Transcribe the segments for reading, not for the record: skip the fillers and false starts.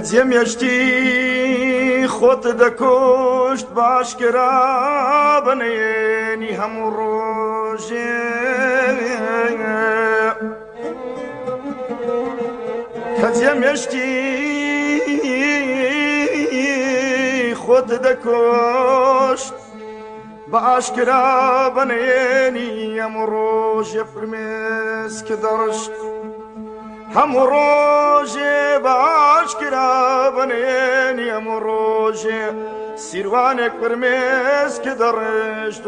جێمێشتی خۆت دەکوشت باشکرا بنێنی هەموو ڕۆژێ کە جێمێشتی خۆت دەکوشت باشکرا بنێنی هەموو ڕۆژێ فرمێسکە دەڕشت هەموو ڕۆژێ باشکرا بنێنی هەموو ڕۆژێ سیروانێک فرمێسکە دەڕشت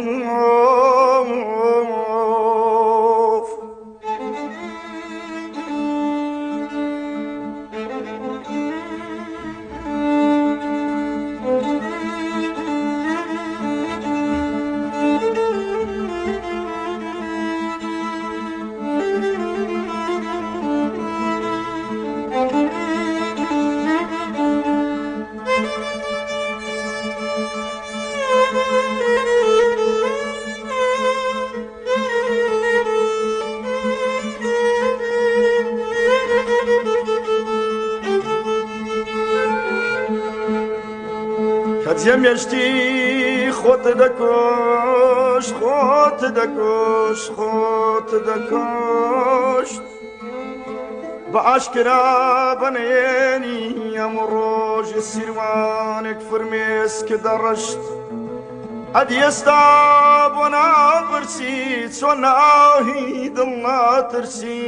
جێمێشتی خۆت دەکوشت خۆت دەکوشت خۆت دەکوشت بە ئاشکرا بنێنی هەموو ڕۆژی سیروانێک فرمێسکە دەڕشت ئەدی ئێستا بۆ ناپرسی چۆن ناهی دڵ ناترسی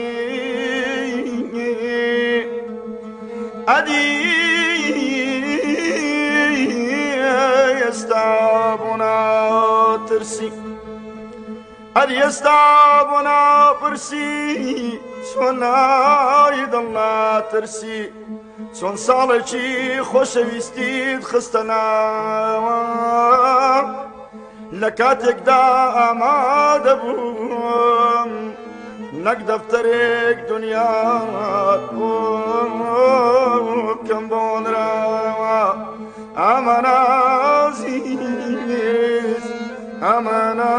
ئەدی ئێستا بۆ ناترسی ئەدی ئێستا بۆ ناپرسی چۆن ناهی دڵ ناترسی چۆن ساڵێکی خۆشەویستیت خستە ناوە لە کاتێکدا ئامادە بووم نەک دەفتەرێک دنیات بکەم بۆ نراوە ئەمانە عەزیز ئەمانە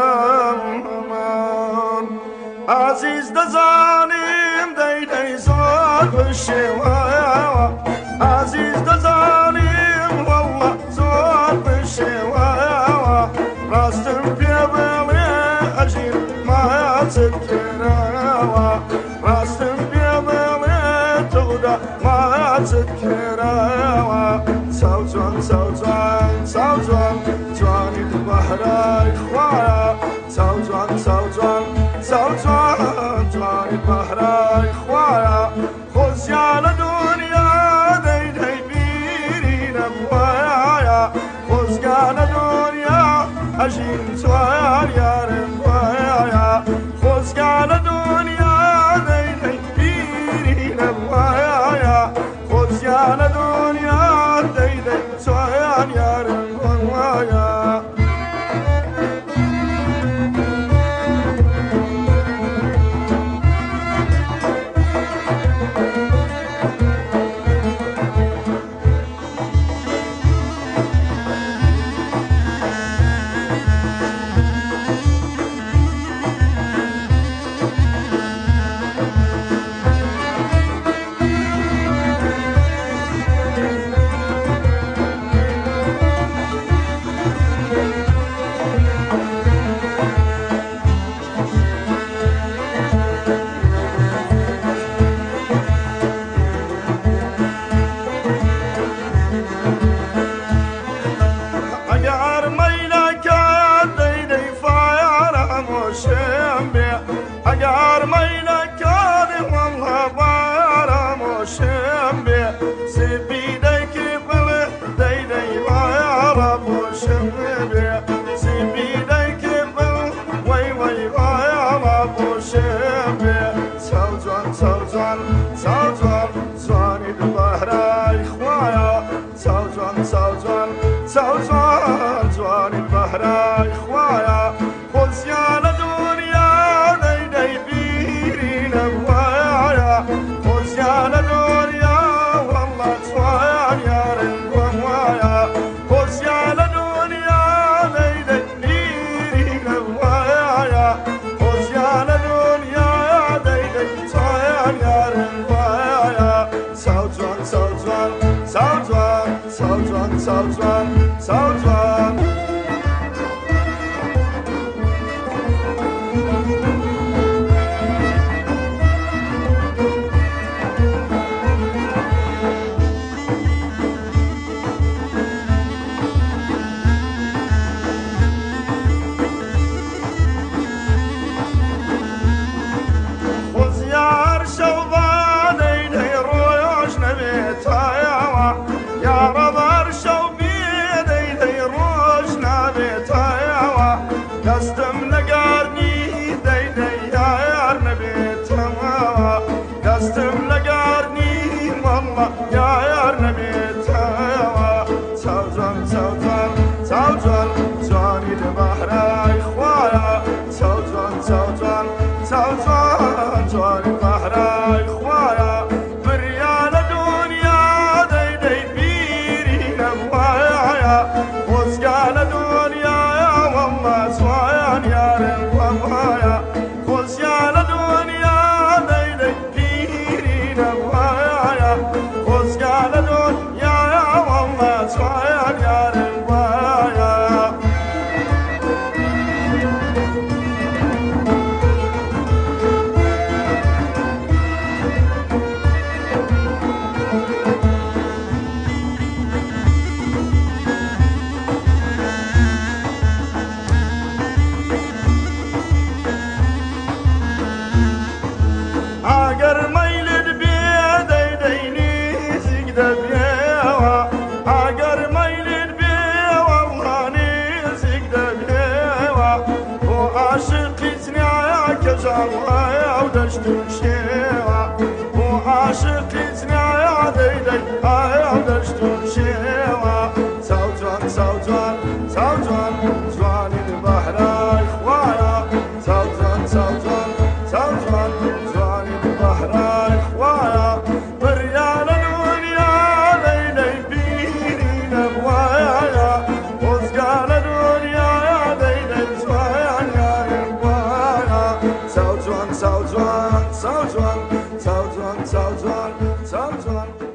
عەزیز دەزانیم دەیدەی زۆر بشێوایەوە عەزیز دەزانیم وەڵڵا زۆر بشێوایەوە ڕاستم پێ بڵێ ئەژیر ماچت کراوە ڕاستم پێ بڵێ تۆدا ماچت کراوە چاو جوان چاو جوان چاو جوان جوانی بەهرای خوایە چاو جوان چاو جوان چاو جوان جوانی بەهرای خوایە خۆزیان لە دنیا دەیدەی بیری نەبوایە خۆزگان لە دنیا ئەژین جوان یارم وایە خۆزگان لە دنیا دەیدەی بیری نەبوایە خۆزیان لە دنیا دەیدەی جوان یارم وایە ئەگەر مەیلەکانی وەڵڵا بارامۆشم بێ سپی دەیکی بڵێ دەیدەی وایە ڕەپۆشم بێ سپی دەیکی بڵ وەی وەی وایە ڕەپۆشم بێ چاو جوان چاو جوان چاو جوان جوانی بەهرای خوایە چاو جوان چاو جوان چاو جوان جوانی بەهرای خوایە خۆزیان لە دنیا دەیدەی بیری نەبوایە خۆزیان لە دنیا وەڵڵا جوان یارم وایە خۆزیان لە دنیا دەیدەی بیری نەبوایە خۆزیان لە دنیا دەیدەی جوان یارم وایە چاو جوان چاو جوان چاوجوان چاوجوان دستم نگرنی دی دی یار نبیتم دستم نگرنی والله یار نبیتم چاوجوان چاوجوان چاوجوان جوانی بحرای خوایا چاوجوان چاوجوان چاوجوان جوانی بحرای خوایا بریال دنیا دی دی بیری نوایا وزگال دنیا والله سوایان یارم ووایا خوزگال دنیا دی دی بیری نوایا خوزگال دنیا والله سوایان یارم ووایا اگر میلت بی دی دی نیزیک دبیوا اگر میلت بی والله نیزیک دبیوا و عاشقی زنیا کجاوا و دشتون شیوا و عاشقی زنیا دی دی و دشتون شیوا چاوجوان چاوجوان چاوجوان جوانی بحرای خوایا چاوجوان چاوجوان چاوجوان بحرای خوایا بریال دنیا دی دی بیری نوایا وزگال دنیا دی دی سوایان یارم وایا چاوجوان چاوجوان چاوجوان چاوجوان چاوجوان چاوجوان